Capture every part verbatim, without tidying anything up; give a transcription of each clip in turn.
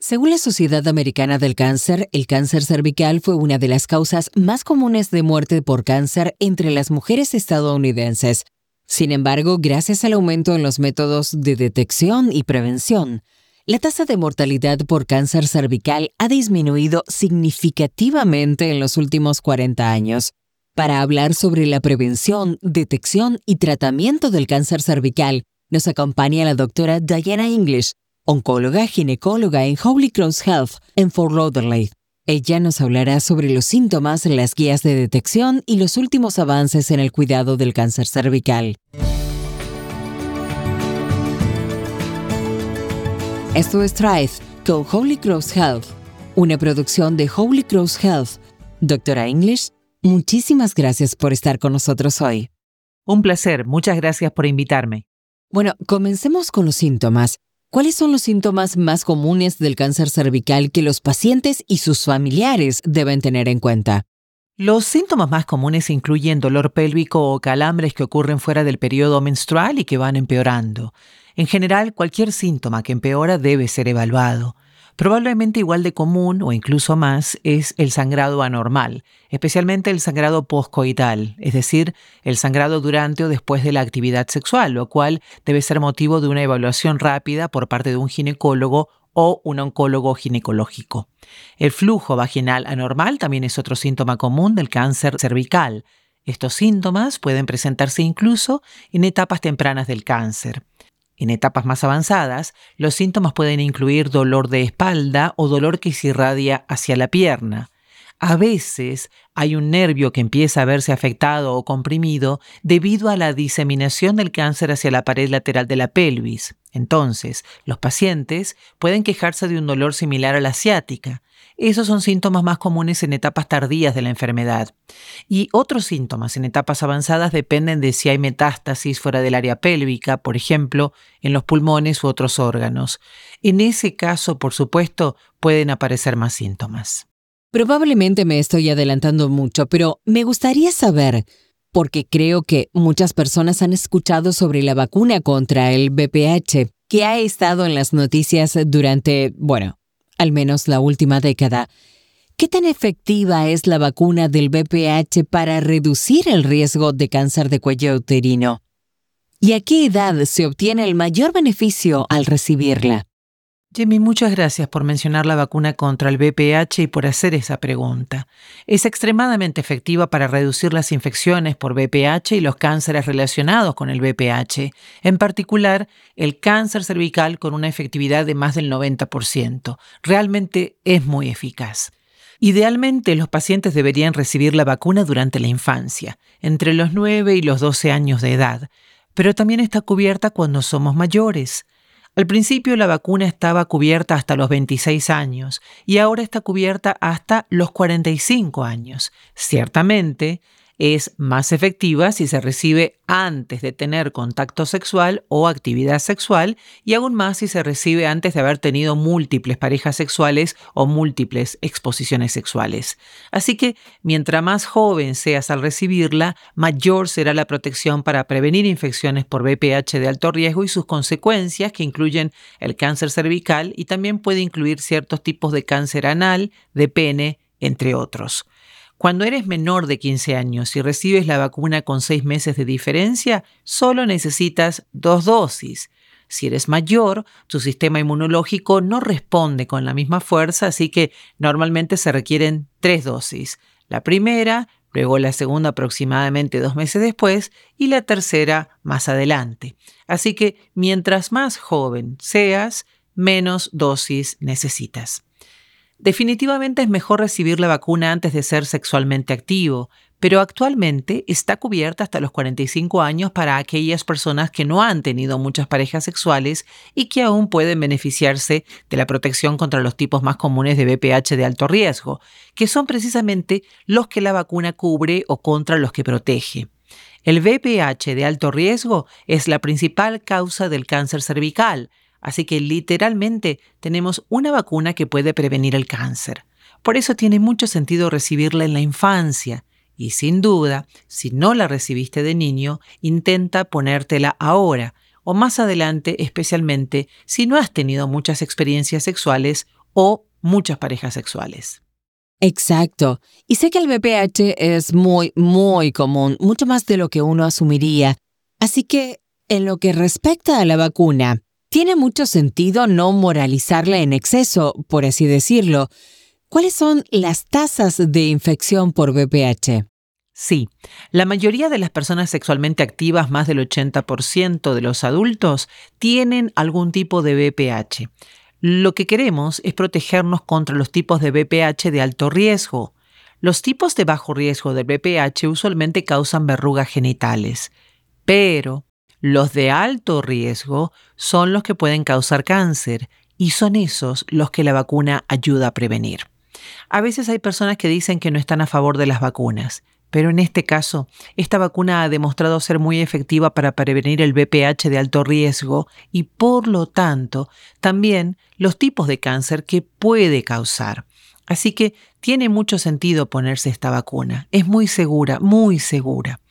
Según la Sociedad Americana del Cáncer, el cáncer cervical fue una de las causas más comunes de muerte por cáncer entre las mujeres estadounidenses. Sin embargo, gracias al aumento en los métodos de detección y prevención, la tasa de mortalidad por cáncer cervical ha disminuido significativamente en los últimos cuarenta años. Para hablar sobre la prevención, detección y tratamiento del cáncer cervical, nos acompaña la doctora Diana English, oncóloga ginecóloga en Holy Cross Health en Fort Lauderdale. Ella nos hablará sobre los síntomas, las guías de detección y los últimos avances en el cuidado del cáncer cervical. Esto es Thrive con Holy Cross Health, una producción de Holy Cross Health. Doctora English, muchísimas gracias por estar con nosotros hoy. Un placer, muchas gracias por invitarme. Bueno, comencemos con los síntomas. ¿Cuáles son los síntomas más comunes del cáncer cervical que los pacientes y sus familiares deben tener en cuenta? Los síntomas más comunes incluyen dolor pélvico o calambres que ocurren fuera del periodo menstrual y que van empeorando. En general, cualquier síntoma que empeora debe ser evaluado. Probablemente igual de común o incluso más es el sangrado anormal, especialmente el sangrado poscoital, es decir, el sangrado durante o después de la actividad sexual, lo cual debe ser motivo de una evaluación rápida por parte de un ginecólogo o un oncólogo ginecológico. El flujo vaginal anormal también es otro síntoma común del cáncer cervical. Estos síntomas pueden presentarse incluso en etapas tempranas del cáncer. En etapas más avanzadas, los síntomas pueden incluir dolor de espalda o dolor que se irradia hacia la pierna. A veces hay un nervio que empieza a verse afectado o comprimido debido a la diseminación del cáncer hacia la pared lateral de la pelvis. Entonces, los pacientes pueden quejarse de un dolor similar a la ciática. Esos son síntomas más comunes en etapas tardías de la enfermedad. Y otros síntomas en etapas avanzadas dependen de si hay metástasis fuera del área pélvica, por ejemplo, en los pulmones u otros órganos. En ese caso, por supuesto, pueden aparecer más síntomas. Probablemente me estoy adelantando mucho, pero me gustaría saber, porque creo que muchas personas han escuchado sobre la vacuna contra el V P H, que ha estado en las noticias durante, bueno, al menos la última década. ¿Qué tan efectiva es la vacuna del V P H para reducir el riesgo de cáncer de cuello uterino? ¿Y a qué edad se obtiene el mayor beneficio al recibirla? Jamie, muchas gracias por mencionar la vacuna contra el V P H y por hacer esa pregunta. Es extremadamente efectiva para reducir las infecciones por V P H y los cánceres relacionados con el V P H, en particular el cáncer cervical con una efectividad de más del noventa por ciento. Realmente es muy eficaz. Idealmente, los pacientes deberían recibir la vacuna durante la infancia, entre los nueve y los doce años de edad, pero también está cubierta cuando somos mayores. Al principio la vacuna estaba cubierta hasta los veintiséis años y ahora está cubierta hasta los cuarenta y cinco años. Ciertamente, es más efectiva si se recibe antes de tener contacto sexual o actividad sexual y aún más si se recibe antes de haber tenido múltiples parejas sexuales o múltiples exposiciones sexuales. Así que, mientras más joven seas al recibirla, mayor será la protección para prevenir infecciones por V P H de alto riesgo y sus consecuencias, que incluyen el cáncer cervical y también puede incluir ciertos tipos de cáncer anal, de pene, entre otros. Cuando eres menor de quince años y recibes la vacuna con seis meses de diferencia, solo necesitas dos dosis. Si eres mayor, tu sistema inmunológico no responde con la misma fuerza, así que normalmente se requieren tres dosis. La primera, luego la segunda aproximadamente dos meses después y la tercera más adelante. Así que mientras más joven seas, menos dosis necesitas. Definitivamente es mejor recibir la vacuna antes de ser sexualmente activo, pero actualmente está cubierta hasta los cuarenta y cinco años para aquellas personas que no han tenido muchas parejas sexuales y que aún pueden beneficiarse de la protección contra los tipos más comunes de V P H de alto riesgo, que son precisamente los que la vacuna cubre o contra los que protege. El V P H de alto riesgo es la principal causa del cáncer cervical, así que literalmente tenemos una vacuna que puede prevenir el cáncer. Por eso tiene mucho sentido recibirla en la infancia. Y sin duda, si no la recibiste de niño, intenta ponértela ahora o más adelante, especialmente si no has tenido muchas experiencias sexuales o muchas parejas sexuales. Exacto. Y sé que el B P H es muy, muy común, mucho más de lo que uno asumiría. Así que, en lo que respecta a la vacuna, tiene mucho sentido no moralizarla en exceso, por así decirlo. ¿Cuáles son las tasas de infección por B P H? Sí, la mayoría de las personas sexualmente activas, más del ochenta por ciento de los adultos, tienen algún tipo de B P H. Lo que queremos es protegernos contra los tipos de B P H de alto riesgo. Los tipos de bajo riesgo del B P H usualmente causan verrugas genitales, pero los de alto riesgo son los que pueden causar cáncer y son esos los que la vacuna ayuda a prevenir. A veces hay personas que dicen que no están a favor de las vacunas, pero en este caso, esta vacuna ha demostrado ser muy efectiva para prevenir el B P H de alto riesgo y, por lo tanto, también los tipos de cáncer que puede causar. Así que tiene mucho sentido ponerse esta vacuna. Es muy segura, muy segura.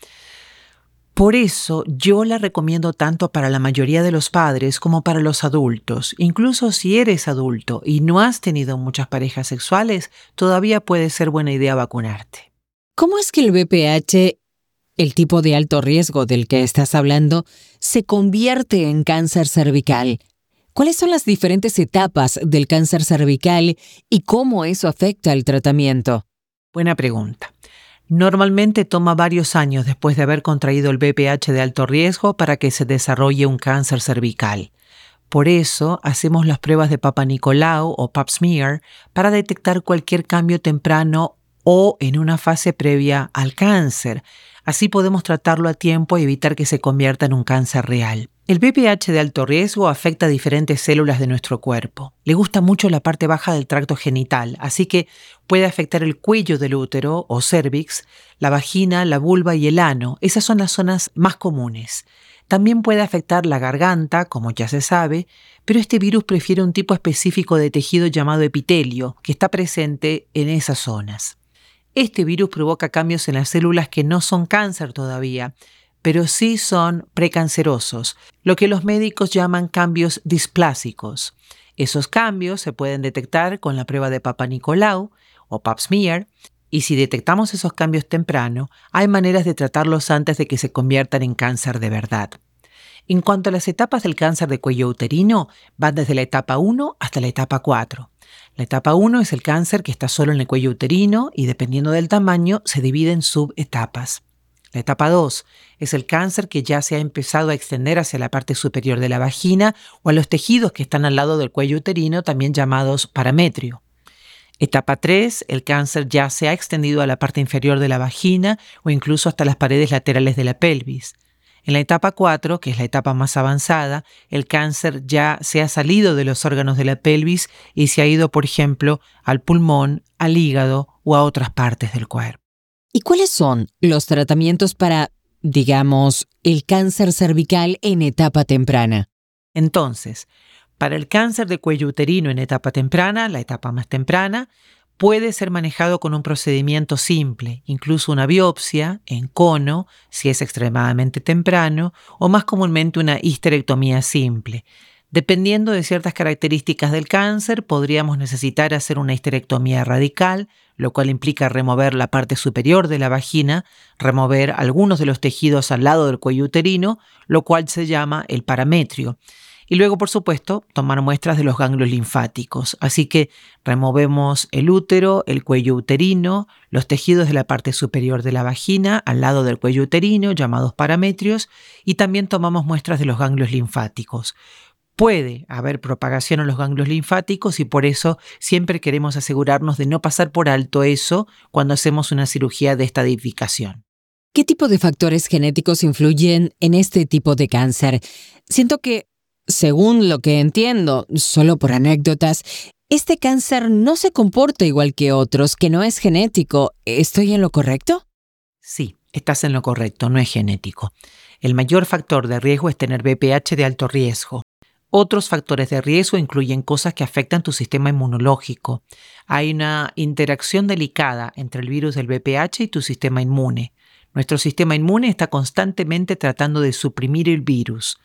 Por eso yo la recomiendo tanto para la mayoría de los padres como para los adultos. Incluso si eres adulto y no has tenido muchas parejas sexuales, todavía puede ser buena idea vacunarte. ¿Cómo es que el B P H, el tipo de alto riesgo del que estás hablando, se convierte en cáncer cervical? ¿Cuáles son las diferentes etapas del cáncer cervical y cómo eso afecta el tratamiento? Buena pregunta. Normalmente toma varios años después de haber contraído el B P H de alto riesgo para que se desarrolle un cáncer cervical. Por eso hacemos las pruebas de Papa Nicolau o Pap smear para detectar cualquier cambio temprano o en una fase previa al cáncer. Así podemos tratarlo a tiempo y evitar que se convierta en un cáncer real. El B P H de alto riesgo afecta a diferentes células de nuestro cuerpo. Le gusta mucho la parte baja del tracto genital, así que puede afectar el cuello del útero o cervix, la vagina, la vulva y el ano. Esas son las zonas más comunes. También puede afectar la garganta, como ya se sabe, pero este virus prefiere un tipo específico de tejido llamado epitelio, que está presente en esas zonas. Este virus provoca cambios en las células que no son cáncer todavía, pero sí son precancerosos, lo que los médicos llaman cambios displásicos. Esos cambios se pueden detectar con la prueba de Papa Nicolau o Pap smear, y si detectamos esos cambios temprano, hay maneras de tratarlos antes de que se conviertan en cáncer de verdad. En cuanto a las etapas del cáncer de cuello uterino, van desde la etapa uno hasta la etapa cuatro. La etapa uno es el cáncer que está solo en el cuello uterino y, dependiendo del tamaño, se divide en subetapas. La etapa dos es el cáncer que ya se ha empezado a extender hacia la parte superior de la vagina o a los tejidos que están al lado del cuello uterino, también llamados parametrio. Etapa tres, el cáncer ya se ha extendido a la parte inferior de la vagina o incluso hasta las paredes laterales de la pelvis. En la etapa cuatro, que es la etapa más avanzada, el cáncer ya se ha salido de los órganos de la pelvis y se ha ido, por ejemplo, al pulmón, al hígado o a otras partes del cuerpo. ¿Y cuáles son los tratamientos para, digamos, el cáncer cervical en etapa temprana? Entonces, para el cáncer de cuello uterino en etapa temprana, la etapa más temprana, puede ser manejado con un procedimiento simple, incluso una biopsia en cono, si es extremadamente temprano, o más comúnmente una histerectomía simple. Dependiendo de ciertas características del cáncer, podríamos necesitar hacer una histerectomía radical, lo cual implica remover la parte superior de la vagina, remover algunos de los tejidos al lado del cuello uterino, lo cual se llama el parametrio. Y luego, por supuesto, tomar muestras de los ganglios linfáticos. Así que removemos el útero, el cuello uterino, los tejidos de la parte superior de la vagina, al lado del cuello uterino, llamados parametrios, y también tomamos muestras de los ganglios linfáticos. Puede haber propagación en los ganglios linfáticos y por eso siempre queremos asegurarnos de no pasar por alto eso cuando hacemos una cirugía de estadificación. ¿Qué tipo de factores genéticos influyen en este tipo de cáncer? Siento que, según lo que entiendo, solo por anécdotas, este cáncer no se comporta igual que otros, que no es genético. ¿Estoy en lo correcto? Sí, estás en lo correcto, no es genético. El mayor factor de riesgo es tener B P H de alto riesgo. Otros factores de riesgo incluyen cosas que afectan tu sistema inmunológico. Hay una interacción delicada entre el virus del B P H y tu sistema inmune. Nuestro sistema inmune está constantemente tratando de suprimir el virus.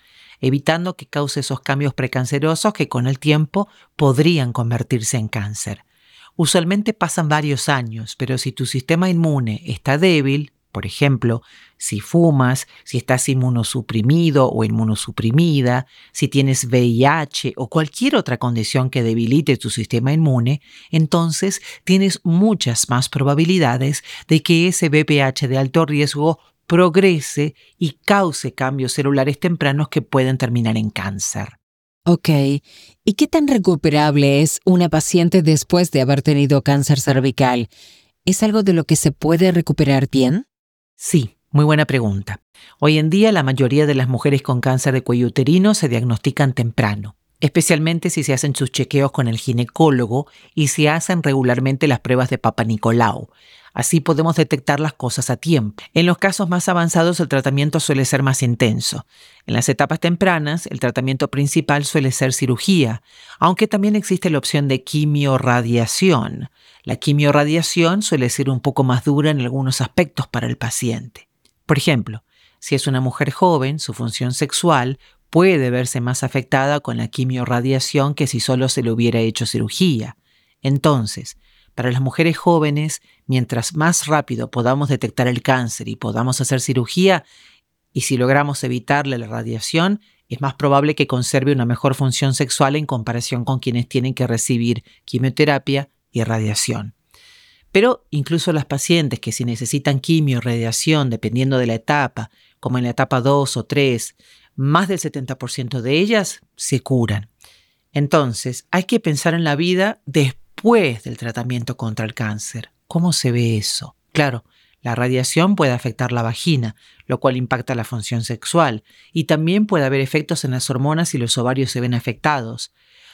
evitando que cause esos cambios precancerosos que con el tiempo podrían convertirse en cáncer. Usualmente pasan varios años, pero si tu sistema inmune está débil, por ejemplo, si fumas, si estás inmunosuprimido o inmunosuprimida, si tienes V I H o cualquier otra condición que debilite tu sistema inmune, entonces tienes muchas más probabilidades de que ese V P H de alto riesgo progrese y cause cambios celulares tempranos que pueden terminar en cáncer. Ok, ¿y qué tan recuperable es una paciente después de haber tenido cáncer cervical? ¿Es algo de lo que se puede recuperar bien? Sí, muy buena pregunta. Hoy en día la mayoría de las mujeres con cáncer de cuello uterino se diagnostican temprano, especialmente si se hacen sus chequeos con el ginecólogo y se hacen regularmente las pruebas de Papa Nicolau. Así podemos detectar las cosas a tiempo. En los casos más avanzados el tratamiento suele ser más intenso. En las etapas tempranas el tratamiento principal suele ser cirugía, aunque también existe la opción de quimiorradiación. La quimiorradiación suele ser un poco más dura en algunos aspectos para el paciente. Por ejemplo, si es una mujer joven, su función sexual puede verse más afectada con la quimiorradiación que si solo se le hubiera hecho cirugía. Entonces, para las mujeres jóvenes, mientras más rápido podamos detectar el cáncer y podamos hacer cirugía, y si logramos evitarle la radiación, es más probable que conserve una mejor función sexual en comparación con quienes tienen que recibir quimioterapia y radiación. Pero incluso las pacientes que si necesitan quimio o radiación, dependiendo de la etapa, como en la etapa dos o tres, más del setenta por ciento de ellas se curan. Entonces, hay que pensar en la vida después Después del tratamiento contra el cáncer. ¿Cómo se ve eso? Claro, la radiación puede afectar la vagina, lo cual impacta la función sexual, y también puede haber efectos en las hormonas y los ovarios se ven afectados.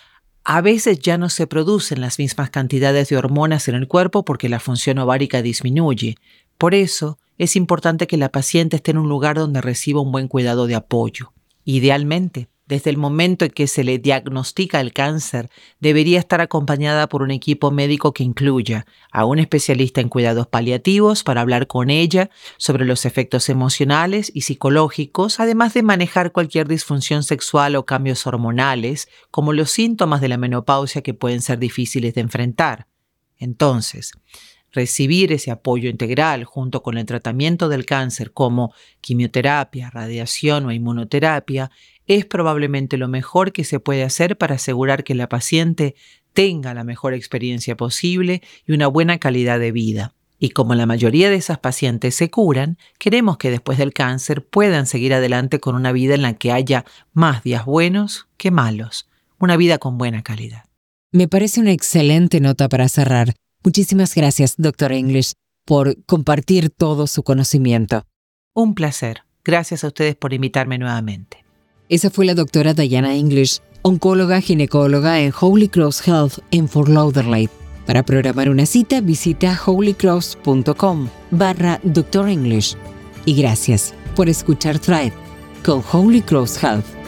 A veces ya no se producen las mismas cantidades de hormonas en el cuerpo porque la función ovárica disminuye. Por eso, es importante que la paciente esté en un lugar donde reciba un buen cuidado de apoyo. Idealmente, desde el momento en que se le diagnostica el cáncer, debería estar acompañada por un equipo médico que incluya a un especialista en cuidados paliativos para hablar con ella sobre los efectos emocionales y psicológicos, además de manejar cualquier disfunción sexual o cambios hormonales, como los síntomas de la menopausia que pueden ser difíciles de enfrentar. Entonces, recibir ese apoyo integral junto con el tratamiento del cáncer como quimioterapia, radiación o inmunoterapia es probablemente lo mejor que se puede hacer para asegurar que la paciente tenga la mejor experiencia posible y una buena calidad de vida. Y como la mayoría de esas pacientes se curan, queremos que después del cáncer puedan seguir adelante con una vida en la que haya más días buenos que malos, una vida con buena calidad. Me parece una excelente nota para cerrar. Muchísimas gracias, doctora English, por compartir todo su conocimiento. Un placer. Gracias a ustedes por invitarme nuevamente. Esa fue la doctora Diana English, oncóloga ginecóloga en Holy Cross Health en Fort Lauderdale. Para programar una cita, visita holycross.com barra Doctor English. Y gracias por escuchar Thrive con Holy Cross Health.